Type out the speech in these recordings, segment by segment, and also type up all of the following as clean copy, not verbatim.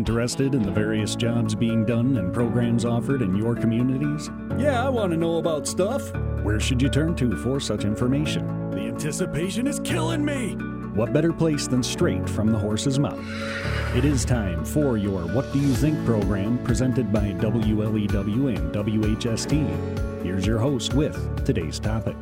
Interested in the various jobs being done and programs offered in your communities? Yeah, I want to know about stuff. Where should you turn to for such information? The anticipation is killing me. What better place than straight from the horse's mouth? It is time for your What Do You Think program presented by WLEW and WHST. Here's your host with today's topic.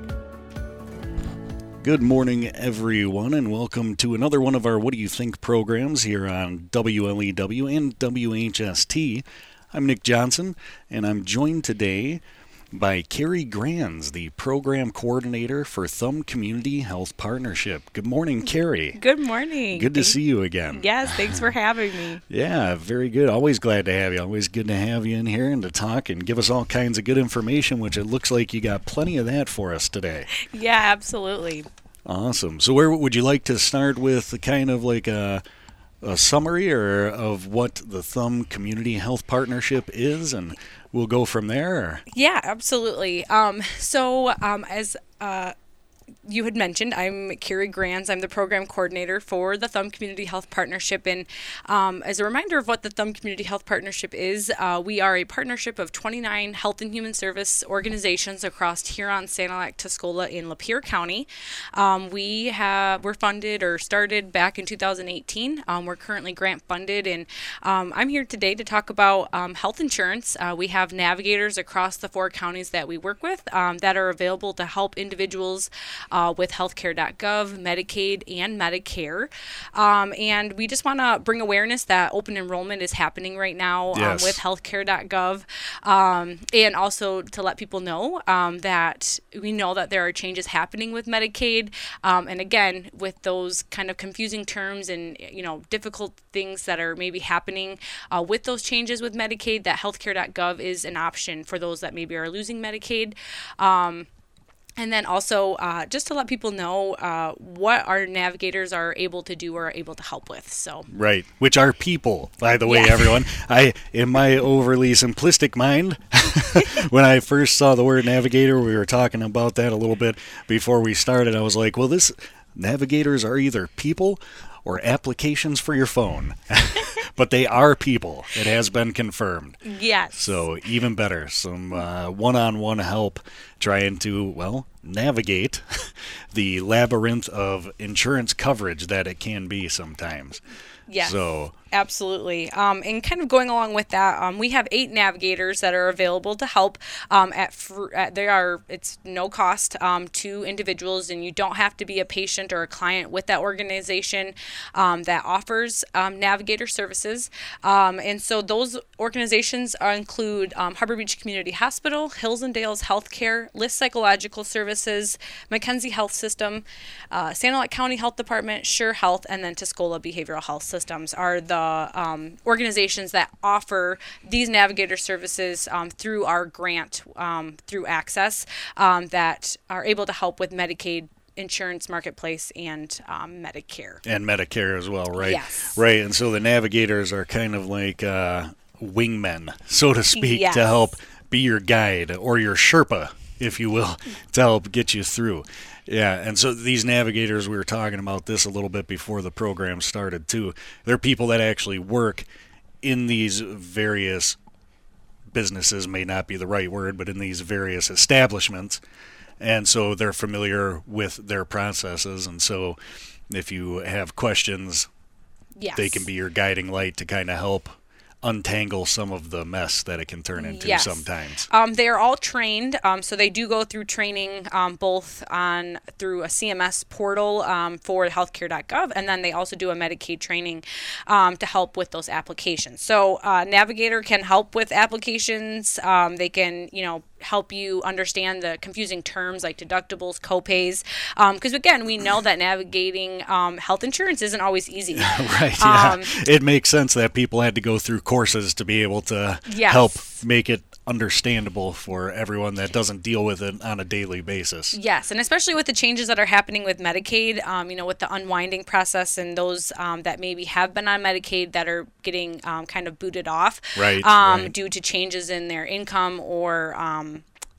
Good morning, everyone, and welcome to another one of our What Do You Think programs here on WLEW and WHST. I'm Nick Johnson, and I'm joined today by Carrie Granz, the program coordinator for Thumb Community Health Partnership. Good morning, Carrie. Good morning. Good to see you again. Yes, thanks for having me. Yeah, very good. Always glad to have you. Always good to have you in here and to talk and give us all kinds of good information, which it looks like you got plenty of that for us today. Yeah, absolutely. Awesome. So where would you like to start with kind of like a summary or of what the Thumb Community Health Partnership is, and we'll go from there? Or? Yeah, absolutely. As you had mentioned, I'm Carrie Granz. I'm the program coordinator for the Thumb Community Health Partnership. And as a reminder of what the Thumb Community Health Partnership is, we are a partnership of 29 health and human service organizations across Huron, Sanilac, Tuscola, and Lapeer County. We're funded or started back in 2018. We're currently grant funded, and I'm here today to talk about health insurance. We have navigators across the 4 counties that we work with that are available to help individuals with healthcare.gov, Medicaid, and Medicare. And we just want to bring awareness that open enrollment is happening right now with healthcare.gov. And also to let people know that we know that there are changes happening with Medicaid. And again, with those kind of confusing terms and, difficult things that are maybe happening with those changes with Medicaid, that healthcare.gov is an option for those that maybe are losing Medicaid. And then also, just to let people know what our navigators are able to do or are able to help with. So right, which are people, by the way, everyone. In my overly simplistic mind, when I first saw the word navigator, we were talking about that a little bit before we started. I was like, well, navigators are either people or applications for your phone. But they are people. It has been confirmed. Yes. So even better. Some one-on-one help trying to, navigate the labyrinth of insurance coverage that it can be sometimes. Yes. So absolutely. And kind of going along with that, we have 8 navigators that are available to help. It's no cost to individuals, and you don't have to be a patient or a client with that organization that offers navigator services. And so those organizations include Harbor Beach Community Hospital, Hills and Dales Healthcare, List Psychological Services, Mackenzie Health System, Sanilac County Health Department, Sure Health, and then Tuscola Behavioral Health Systems are the organizations that offer these navigator services through our grant, through Access, that are able to help with Medicaid, insurance marketplace, and Medicare. And Medicare as well, right? Yes. Right, and so the navigators are kind of like wingmen, so to speak, yes, to help be your guide or your Sherpa, if you will, to help get you through. Yeah, and so these navigators, we were talking about this a little bit before the program started too. They're people that actually work in these various businesses, may not be the right word, but in these various establishments. And so they're familiar with their processes. And so if you have questions, yes, they can be your guiding light to kind of help untangle some of the mess that it can turn into sometimes. They are all trained, so they do go through training both through a CMS portal for healthcare.gov, and then they also do a Medicaid training to help with those applications. So Navigator can help with applications. They can, help you understand the confusing terms like deductibles, copays, because again, we know that navigating health insurance isn't always easy. Right, yeah. It makes sense that people had to go through courses to be able to help make it understandable for everyone that doesn't deal with it on a daily basis. Yes, and especially with the changes that are happening with Medicaid, with the unwinding process and those that maybe have been on Medicaid that are getting kind of booted off right. due to changes in their income or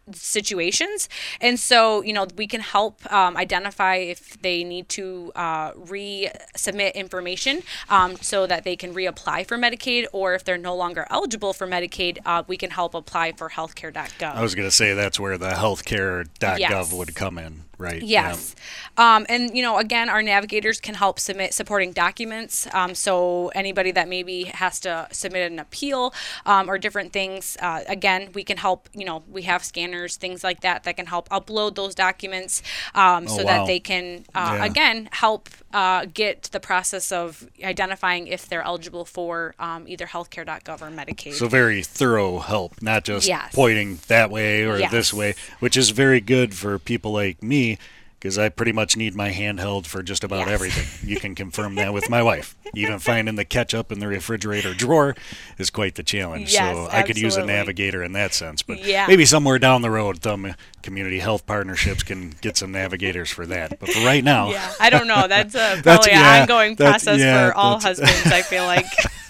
situations. And so, we can help identify if they need to resubmit information so that they can reapply for Medicaid, or if they're no longer eligible for Medicaid, we can help apply for healthcare.gov. I was going to say that's where the healthcare.gov Yes. would come in, right? Yes. And, again, our navigators can help submit supporting documents. So anybody that maybe has to submit an appeal or different things, again, we can help, we have scanners, things like that can help upload those documents so that they can, again, help get the process of identifying if they're eligible for either healthcare.gov or Medicaid. So very thorough help, not just Yes. pointing that way or Yes. this way, which is very good for people like me, because I pretty much need my handheld for just about Yes. everything. You can confirm that with my wife. Even finding the ketchup in the refrigerator drawer is quite the challenge. Yes, so I could use a absolutely. navigator in that sense. But Yeah. maybe somewhere down the road, Thumb Community Health Partnerships can get some navigators for that. But for right now, Yeah, I don't know. That's probably an ongoing process for all husbands, I feel like.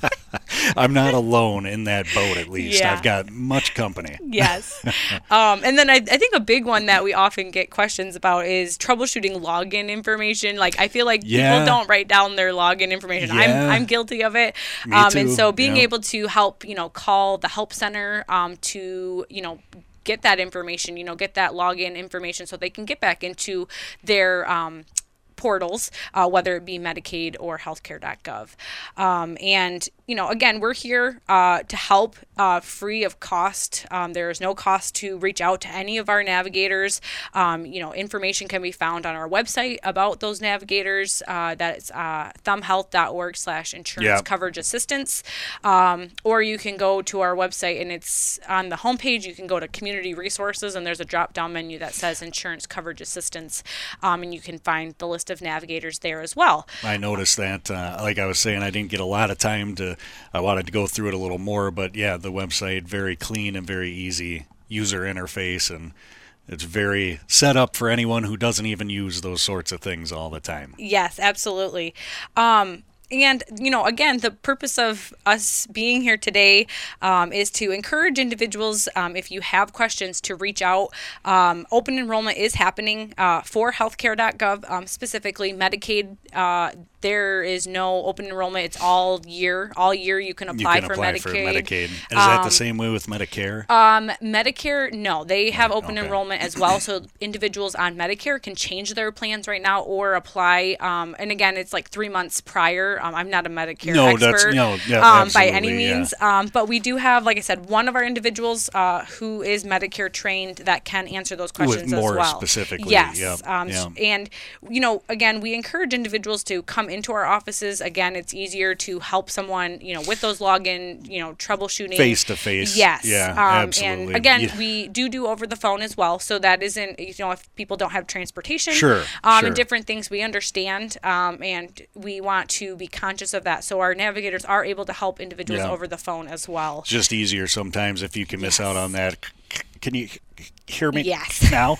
I'm not alone in that boat, at least. Yeah. I've got much company. Yes. And then I think a big one that we often get questions about is troubleshooting login information. Like, I feel like Yeah. people don't write down their login information. Yeah. I'm guilty of it. Me And too. so being Yeah. able to help, call the help center to, get that information, get that login information so they can get back into their portals, whether it be Medicaid or healthcare.gov. And, again, we're here to help free of cost. There is no cost to reach out to any of our navigators. Information can be found on our website about those navigators. That's thumbhealth.org/insurance Yep. coverage assistance. Or you can go to our website, and it's on the homepage. You can go to community resources, and there's a drop-down menu that says insurance coverage assistance. And you can find the list of navigators there as well. I noticed that, like I was saying, I didn't get a lot of time I wanted to go through it a little more, but yeah, the website, very clean and very easy user interface, and it's very set up for anyone who doesn't even use those sorts of things all the time. Yes, absolutely. And, again, the purpose of us being here today is to encourage individuals, if you have questions, to reach out. Open enrollment is happening for healthcare.gov, specifically Medicaid. There is no open enrollment. It's all year. All year you can apply, for Medicaid. Is that the same way with Medicare? Medicare, no. They have open Okay. enrollment as well. So individuals on Medicare can change their plans right now or apply. And again, it's like 3 months prior. I'm not a Medicare expert by any means. But we do have, like I said, one of our individuals who is Medicare trained that can answer those questions more as well. specifically. Yes. Yep. And, again, we encourage individuals to come into our offices. Again, it's easier to help someone, with those login, troubleshooting. Face to face. Yes. Yeah, And absolutely. again, Yeah. we do over the phone as well. So that isn't, if people don't have transportation Sure. and different things, we understand. And we want to be conscious of that. So our navigators are able to help individuals over the phone as well. It's just easier sometimes if you can miss out on that. Can you hear me Yes. now?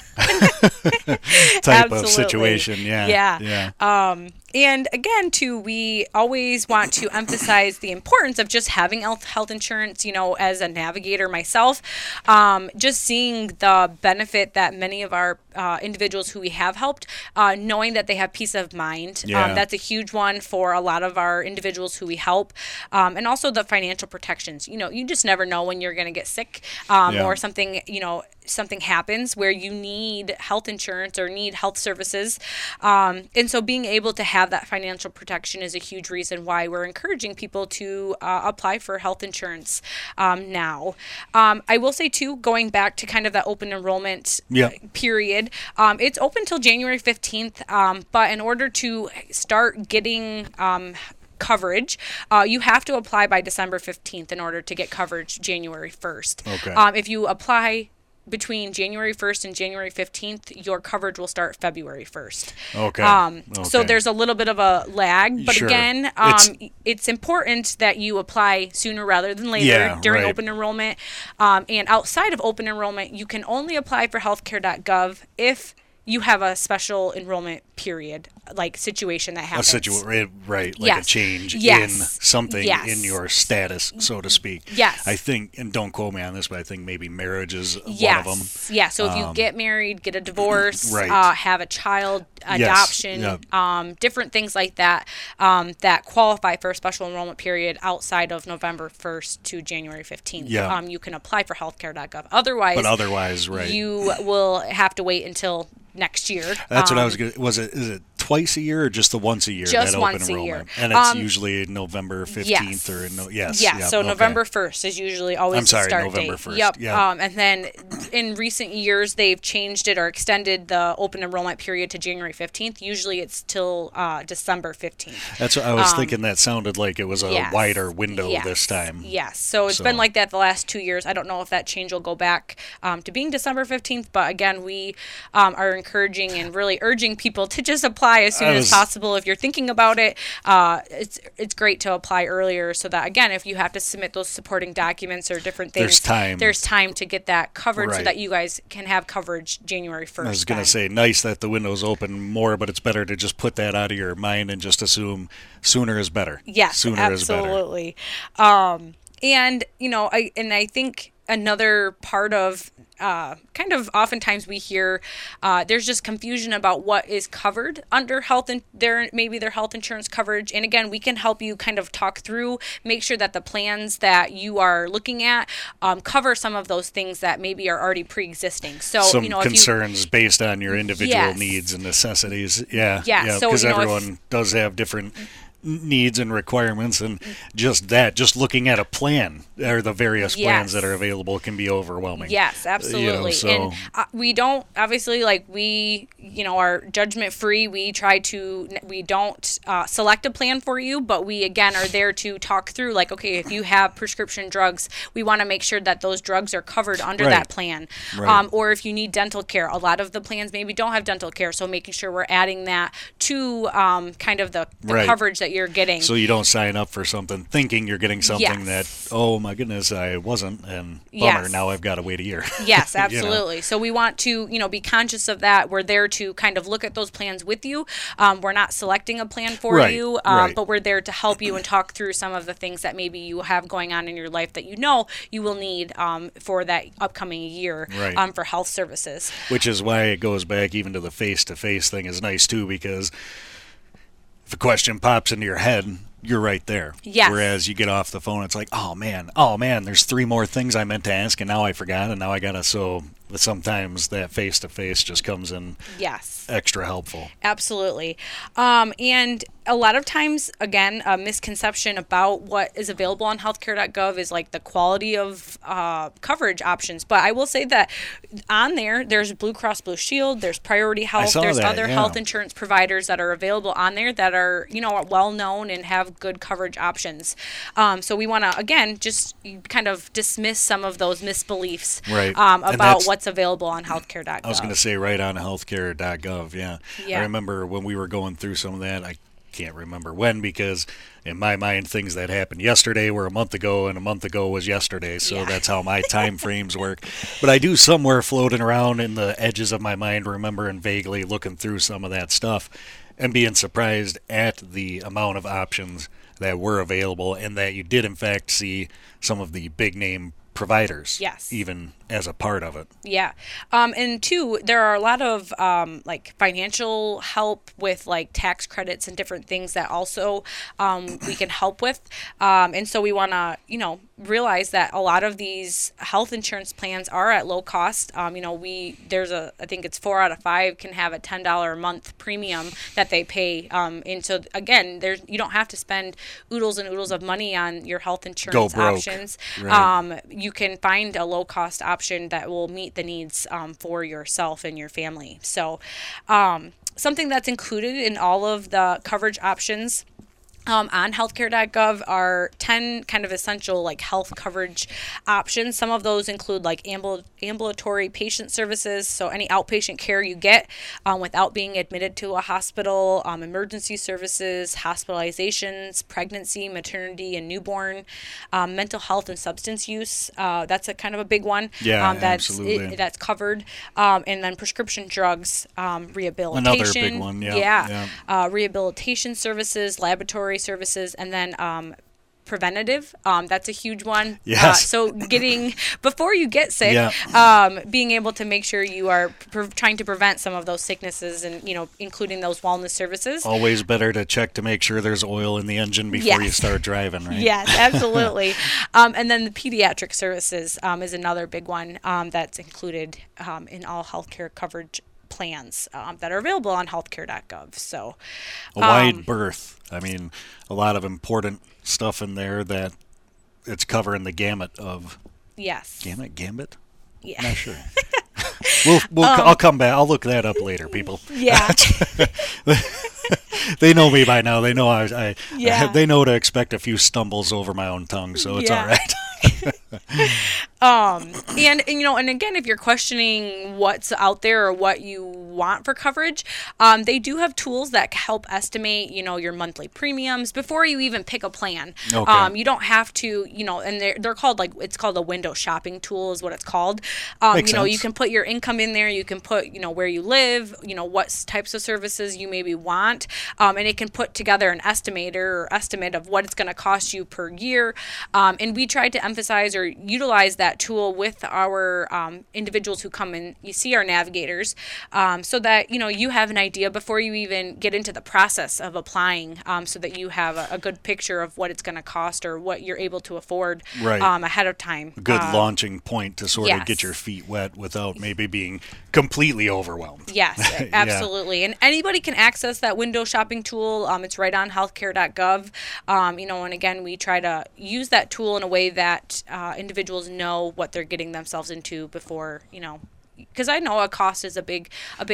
Type of Absolutely. situation. Yeah. And again, too, we always want to emphasize the importance of just having health insurance. As a navigator myself, just seeing the benefit that many of our individuals who we have helped, knowing that they have peace of mind. Yeah. That's a huge one for a lot of our individuals who we help. And also the financial protections. You just never know when you're going to get sick or something, something happens where you need health insurance or need health services. And so being able to have that financial protection is a huge reason why we're encouraging people to apply for health insurance now. I will say, too, going back to kind of that open enrollment period, it's open till January 15th. But in order to start getting coverage, you have to apply by December 15th in order to get coverage January 1st. Okay. If you apply between January 1st and January 15th, your coverage will start February 1st. Okay. So there's a little bit of a lag, but Sure. again, it's important that you apply sooner rather than later during open enrollment. And outside of open enrollment, you can only apply for healthcare.gov if you have a special enrollment period, like situation that happens. Right, like Yes. a change Yes. in something Yes. in your status, so to speak. Yes. I think, and don't quote me on this, but I think maybe marriage is Yes. one of them. Yeah. So if you get married, get a divorce, Right. have a child, Yes. adoption, Yeah. different things like that, that qualify for a special enrollment period outside of November 1st to January 15th. Yeah. You can apply for healthcare.gov. Otherwise, Right. you will have to wait until next year. That's what I was going to, is it twice a year or just the once a year? Just that once open a year. enrollment? And it's usually November 15th Yes. yes. So okay. November 1st is usually always I'm sorry, the start November date. 1st. Yep. Yeah. And then in recent years, they've changed it or extended the open enrollment period to January 15th. Usually it's till December 15th. That's what I was thinking. That sounded like it was a Yes. wider window Yes. this time. Yes. So it's been like that the last 2 years. I don't know if that change will go back to being December 15th, but again, we are encouraging and really urging people to just apply as soon as possible. If you're thinking about it, it's great to apply earlier so that, again, if you have to submit those supporting documents or different things, there's time to get that covered so that you guys can have coverage January 1st. I was going to say, nice that the window's open more, but it's better to just put that out of your mind and just assume sooner is better. Yes, sooner absolutely. And, I think another part of kind of oftentimes we hear there's just confusion about what is covered under their health insurance coverage. And again, we can help you kind of talk through, make sure that the plans that you are looking at cover some of those things that maybe are already pre-existing. So, some concerns based on your individual needs and necessities. Yeah. So, because everyone does have different needs and requirements, and just looking at a plan or the various plans that are available can be overwhelming. Yes, absolutely. And we don't obviously are judgment free. We don't select a plan for you, but we again are there to talk through, like, okay, if you have prescription drugs, we want to make sure that those drugs are covered under that plan. Right. Or if you need dental care, a lot of the plans maybe don't have dental care, so making sure we're adding that to kind of the coverage that you're getting. So you don't sign up for something thinking you're getting something that, oh my goodness, I wasn't, and bummer, now I've got to wait a year. Yes, absolutely. So we want to, be conscious of that. We're there to kind of look at those plans with you. We're not selecting a plan for you, but we're there to help you and talk through some of the things that maybe you have going on in your life that you will need for that upcoming year for health services. Which is why it goes back even to the face-to-face thing is nice too, because if a question pops into your head, you're right there. Yes. Whereas you get off the phone, it's like, oh man, there's 3 more things I meant to ask, and now I forgot, and now I gotta. So sometimes that face-to-face just comes in extra helpful. Absolutely. And a lot of times, again, a misconception about what is available on healthcare.gov is like the quality of coverage options. But I will say that on there's Blue Cross Blue Shield, there's Priority Health, there's other health insurance providers that are available on there that are, well known and have good coverage options. So we want to, again, just kind of dismiss some of those misbeliefs about what's available on healthcare.gov. I was going to say right on healthcare.gov, yeah. I remember when we were going through some of that, I can't remember when, because in my mind things that happened yesterday were a month ago, and a month ago was yesterday, so that's how my time frames work. But I do somewhere floating around in the edges of my mind remember and vaguely looking through some of that stuff and being surprised at the amount of options that were available, and that you did in fact see some of the big name providers even as a part of it. And 2, there are a lot of like financial help with like tax credits and different things that also we can help with. And so we want to, realize that a lot of these health insurance plans are at low cost. I think it's 4 out of 5 can have a $10 a month premium that they pay. And so again, you don't have to spend oodles and oodles of money on your health insurance options. You can find a low cost option that will meet the needs for yourself and your family. So something that's included in all of the coverage options On healthcare.gov are 10 kind of essential like health coverage options. Some of those include like ambulatory patient services, so any outpatient care you get without being admitted to a hospital, emergency services, hospitalizations, pregnancy, maternity, and newborn, mental health and substance use. That's a kind of a big one. Yeah, absolutely. That's covered. And then prescription drugs, rehabilitation. Another big one, yeah. Rehabilitation services, laboratory services, and then preventative. That's a huge one. Yes. So before you get sick, being able to make sure you are trying to prevent some of those sicknesses and, including those wellness services. Always better to check to make sure there's oil in the engine before you start driving, right? Yes, absolutely. And then the pediatric services is another big one that's included in all healthcare coverage plans that are available on healthcare.gov. So a wide berth. I mean, a lot of important stuff in there that it's covering the gamut of. Yes. Gambit? Yeah. Not sure. I'll come back. I'll look that up later, people. Yeah. They know me by now. They know they know to expect a few stumbles over my own tongue, so it's all right. And again, if you're questioning what's out there or what you want for coverage, they do have tools that help estimate, your monthly premiums before you even pick a plan. Okay. You don't have to, and they're called it's called a window shopping tool is what it's called. Makes sense. You can put your income in there. You can put, where you live, what types of services you maybe want. And it can put together an estimate of what it's going to cost you per year. And we tried to emphasize or utilize that tool with our individuals who come and you see our navigators, so that you have an idea before you even get into the process of applying, so that you have a good picture of what it's going to cost or what you're able to afford ahead of time. A good launching point to sort of get your feet wet without maybe being completely overwhelmed. Yes, absolutely. And anybody can access that window shopping tool. It's right on healthcare.gov. And again, we try to use that tool in a way that individuals know what they're getting themselves into before, because I know a cost is a big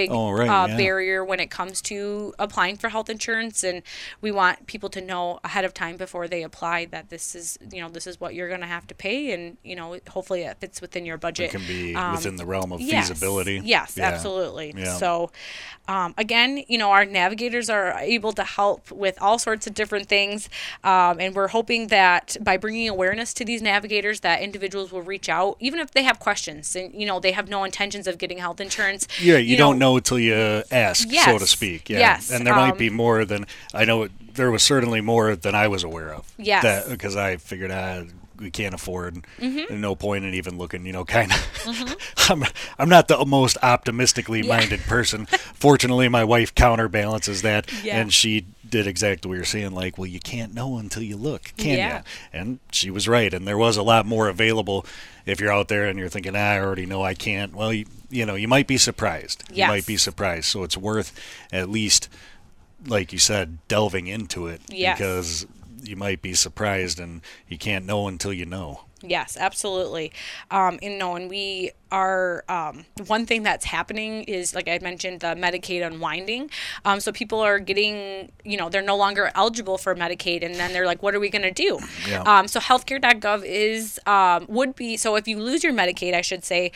barrier when it comes to applying for health insurance, and we want people to know ahead of time before they apply that this is what you're going to have to pay, and hopefully it fits within your budget. It can be within the realm of feasibility. Yes, absolutely. Yeah. So again, our navigators are able to help with all sorts of different things, and we're hoping that by bringing awareness to these navigators that individuals will reach out even if they have questions and they have no intentions of getting health insurance. Yeah, you don't know till you ask, so to speak. Yeah. Yes. And there might be more than I know. There was certainly more than I was aware of. Yes. Because I figured we can't afford, and no point in even looking, kind of. I'm not the most optimistically minded person. Fortunately, my wife counterbalances that, and she did exactly what you're saying, like, well, you can't know until you look, can you? And she was right, and there was a lot more available. If you're out there and you're thinking, I already know I can't, well, you might be surprised. Yes. You might be surprised. So it's worth at least, like you said, delving into it, because you might be surprised and you can't know until you know. Yes, absolutely. And we are, one thing that's happening is, like I mentioned, the Medicaid unwinding. So people are getting, they're no longer eligible for Medicaid, and then they're like, what are we going to do? Yeah. So healthcare.gov would be, so if you lose your Medicaid, I should say,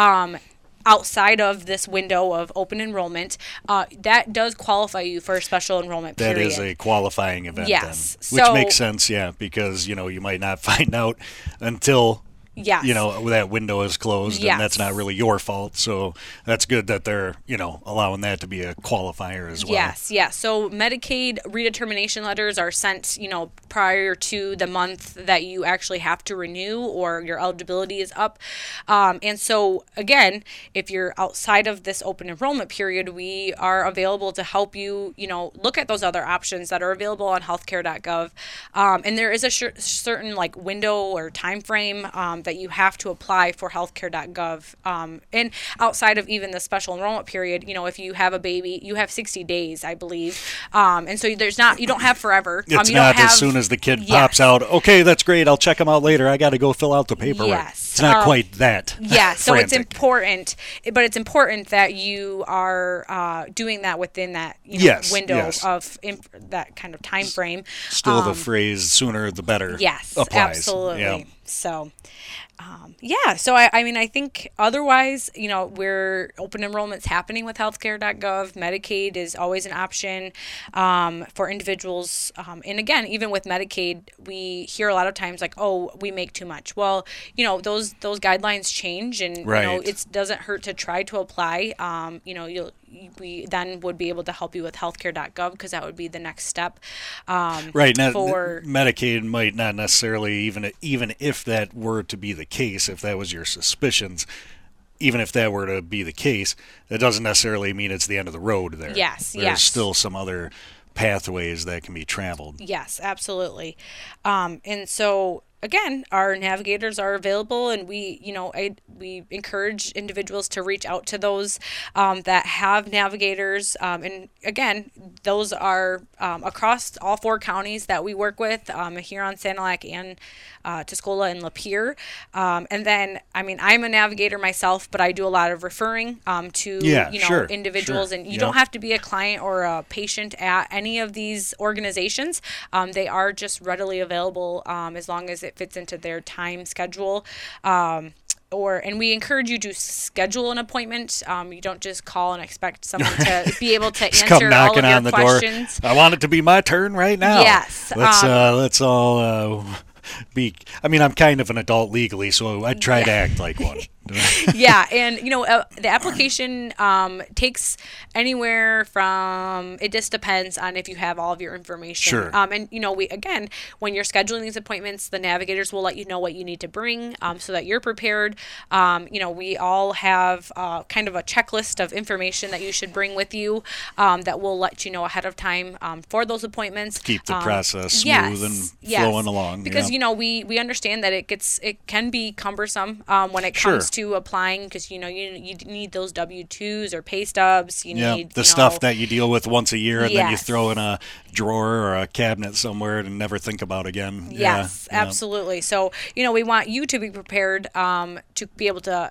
outside of this window of open enrollment, that does qualify you for a special enrollment period. That is a qualifying event then. Which makes sense, because, you might not find out until that window is closed, and that's not really your fault. So that's good that they're, allowing that to be a qualifier as well. Yes. So Medicaid redetermination letters are sent, prior to the month that you actually have to renew or your eligibility is up. And so, again, if you're outside of this open enrollment period, we are available to help you, look at those other options that are available on healthcare.gov. And there is a certain window or time frame that you have to apply for healthcare.gov. And outside of even the special enrollment period, if you have a baby, you have 60 days, I believe. And so you don't have forever. It's you not don't have, as soon as the kid pops out, okay, that's great, I'll check them out later, I got to go fill out the paperwork. Yes. It's not quite that. Yeah, so frantic. it's important, but it's important that you are doing that within that window of that kind of time frame. Still the phrase sooner the better Yes, applies. Absolutely. Yeah. So, so I think otherwise, we're open enrollment's happening with healthcare.gov. Medicaid is always an option for individuals. And again, even with Medicaid, we hear a lot of times like, oh, we make too much. Well, those guidelines change, and it doesn't hurt to try to apply. We then would be able to help you with healthcare.gov, because that would be the next step. Right. Now, Medicaid might not necessarily, even if that were to be the case, if that was your suspicions, even if that were to be the case, that doesn't necessarily mean it's the end of the road there. There's still some other pathways that can be traveled. Yes, absolutely. And so, again, our navigators are available, and we encourage individuals to reach out to those that have navigators. And again, those are across all 4 counties that we work with, Huron, Sanilac, and Tuscola and Lapeer. And then, I'm a navigator myself, but I do a lot of referring to individuals, and you don't have to be a client or a patient at any of these organizations. They are just readily available as long as it fits into their time schedule. And we encourage you to schedule an appointment. You don't just call and expect someone to be able to answer all of your questions. Door. I want it to be my turn right now. Yes. Let's all be. I'm kind of an adult legally, so I try to act like one. Yeah, and the application takes anywhere from, it just depends on if you have all of your information. Sure. And when you're scheduling these appointments, the navigators will let you know what you need to bring so that you're prepared. We all have kind of a checklist of information that you should bring with you that will let you know ahead of time for those appointments. Keep the process smooth and flowing along. Because we understand that it can be cumbersome when it comes to applying, because you need those W-2s or pay stubs. You need the stuff that you deal with once a year, and then you throw in a drawer or a cabinet somewhere and never think about again. Yes, absolutely. So we want you to be prepared to be able to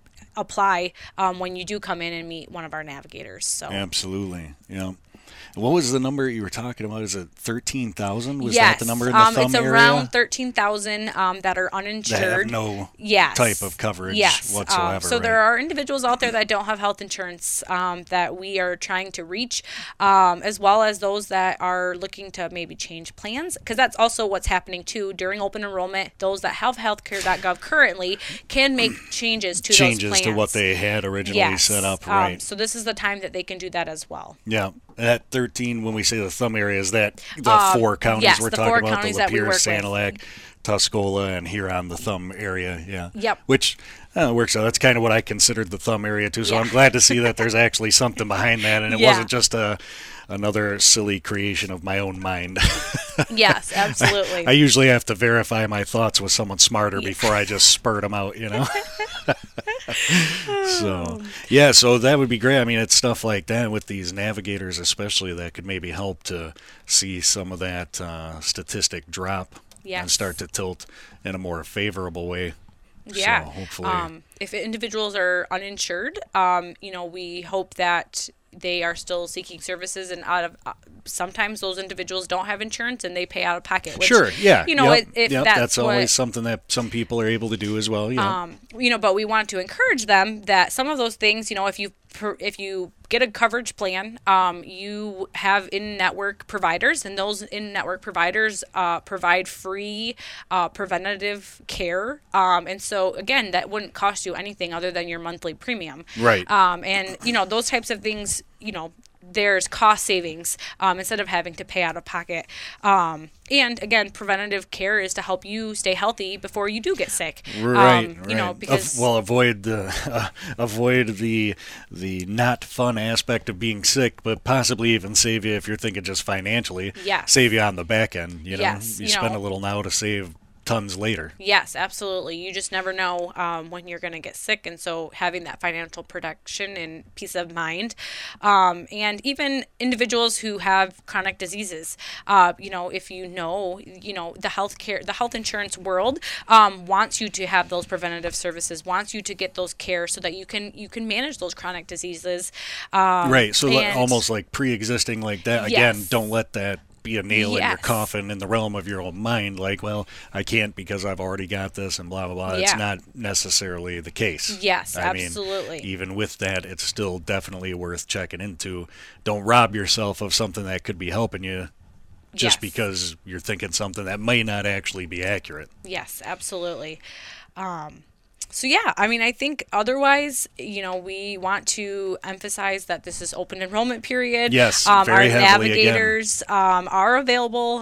apply when you do come in and meet one of our navigators. So absolutely, What was the number you were talking about? Is it 13,000? Was that the number in the thumb it's area? around 13,000 that are uninsured. That have no type of coverage whatsoever. So there are individuals out there that don't have health insurance that we are trying to reach, as well as those that are looking to maybe change plans, because that's also what's happening too during open enrollment. Those that have healthcare.gov currently can make changes to those plans. To what they had originally set up, right? So this is the time that they can do that as well. Yeah. At 13, when we say the thumb area, is that the 4 counties we're talking about? The Lapeer, Sanilac, Tuscola, and Huron, the thumb area. Yeah. Yep. Which works out. That's kind of what I considered the thumb area too. So I'm glad to see that there's actually something behind that, and it wasn't just another silly creation of my own mind. Yes, absolutely. I usually have to verify my thoughts with someone smarter before I just spurt them out, So that would be great. It's stuff like that with these navigators especially that could maybe help to see some of that statistic drop and start to tilt in a more favorable way. Yeah. So hopefully. If individuals are uninsured, we hope that they are still seeking services, and sometimes those individuals don't have insurance and they pay out of pocket. Which, that's always something that some people are able to do as well. But we want to encourage them that some of those things, if you get a coverage plan, you have in-network providers, and those in-network providers provide free preventative care. And so, again, that wouldn't cost you anything other than your monthly premium. Right. And, those types of things, there's cost savings instead of having to pay out of pocket. And again, preventative care is to help you stay healthy before you do get sick. Right. Because avoid the not fun aspect of being sick, but possibly even save you if you're thinking just financially. Yes. Save you on the back end. Yes. You spend a little now to save tons later. Yes, absolutely. You just never know when you're going to get sick. And so having that financial protection and peace of mind. And even individuals who have chronic diseases, if the health insurance world wants you to have those preventative services, wants you to get those care so that you can manage those chronic diseases. Right. So almost like pre-existing like that. Again, Yes. don't let that be a nail in your coffin in the realm of your own mind. Like, well, I can't because I've already got this and blah, blah, blah. Yeah. It's not necessarily the case. Yes, I mean, absolutely. even with that, it's still definitely worth checking into. Don't rob yourself of something that could be helping you just Yes. because you're thinking something that may not actually be accurate. Yes, absolutely. So yeah, I mean, I think otherwise, we want to emphasize that this is open enrollment period. Yes, our very heavily navigators are available.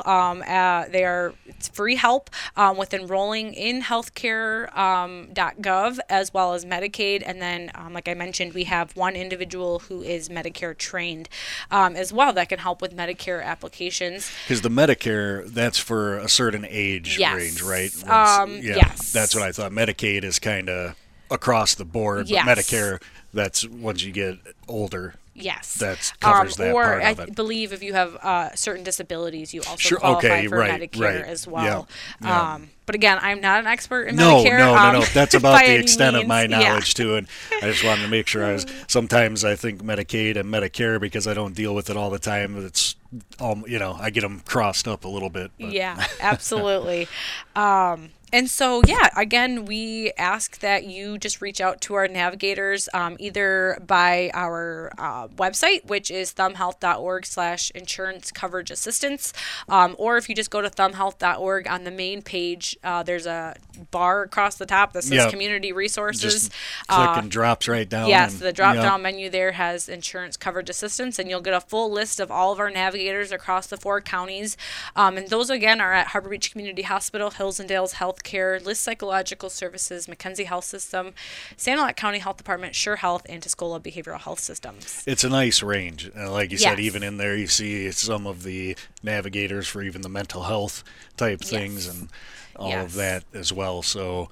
It's free help with enrolling in healthcare.gov as well as Medicaid, and then like I mentioned, we have one individual who is Medicare trained as well that can help with Medicare applications. Because the Medicare, that's for a certain age Yes. range, right? Yes. That's what I thought. Medicaid is kind of across the board, Yes. but Medicare, that's once you get older. Yes. That covers that or part of I it. believe if you have certain disabilities, you also Sure, qualify okay, for right, Medicare right. as well. Yeah. But again, I'm not an expert in No, Medicare. no. That's about by the any extent of means. my Yeah. knowledge too, and I just wanted to make sure sometimes I think Medicaid and Medicare because I don't deal with it all the time. It's I get them crossed up a little bit. But. Yeah, absolutely. And so, again, we ask that you just reach out to our navigators either by our website, which is thumbhealth.org/insurance coverage assistance, or if you just go to thumbhealth.org on the main page, there's a bar across the top that says community resources. Just click and drops right down. Yes, and, the drop-down menu there has insurance coverage assistance, and you'll get a full list of all of our navigators across the 4 counties. And those, again, are at Harbor Beach Community Hospital, Hills and Dales Healthcare, List Psychological Services, Mackenzie Health System, Sanilac County Health Department, Sure Health, and Tuscola Behavioral Health Systems. It's a nice range. Like you said, Yes. even in there you see some of the navigators for even the mental health type things Yes. and all Yes. of that as well. So,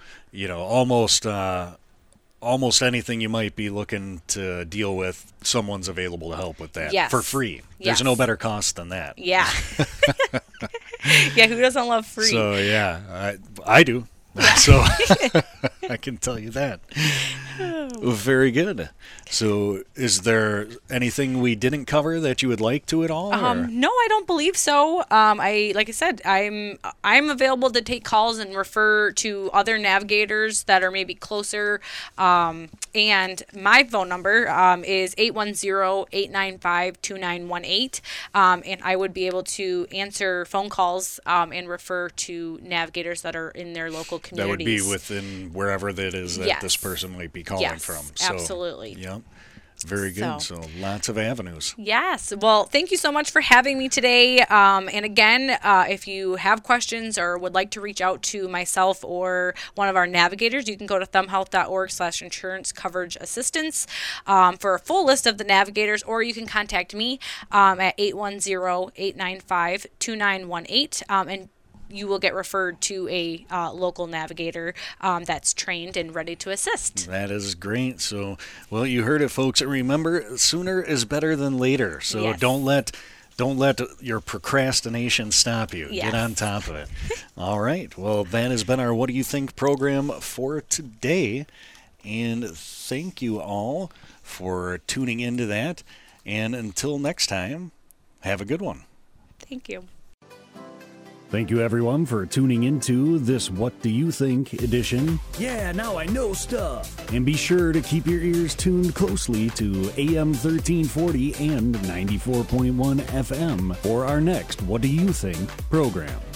almost anything you might be looking to deal with, someone's available to help with that for free. There's Yes. no better cost than that. Yeah. Yeah, who doesn't love free? So, I do. So I can tell you that. Very good. So is there anything we didn't cover that you would like to at all? No, I don't believe so. Like I said, I'm available to take calls and refer to other navigators that are maybe closer. And my phone number is 810-895-2918. And I would be able to answer phone calls and refer to navigators that are in their local communities. That would be within wherever that is that this person might be calling from. So, absolutely. Yep. Very good. So lots of avenues. Yes. Well, thank you so much for having me today. And again, if you have questions or would like to reach out to myself or one of our navigators, you can go to thumbhealth.org/insurance coverage assistance for a full list of the navigators, or you can contact me at 810-895-2918. And you will get referred to a local navigator that's trained and ready to assist. That is great. So, well, you heard it, folks. Remember, sooner is better than later. So Yes. don't let your procrastination stop you. Yes. Get on top of it. All right. Well, that has been our What Do You Think program for today. And thank you all for tuning into that. And until next time, have a good one. Thank you. Thank you, everyone, for tuning into this What Do You Think edition. Yeah, now I know stuff. And be sure to keep your ears tuned closely to AM 1340 and 94.1 FM for our next What Do You Think program.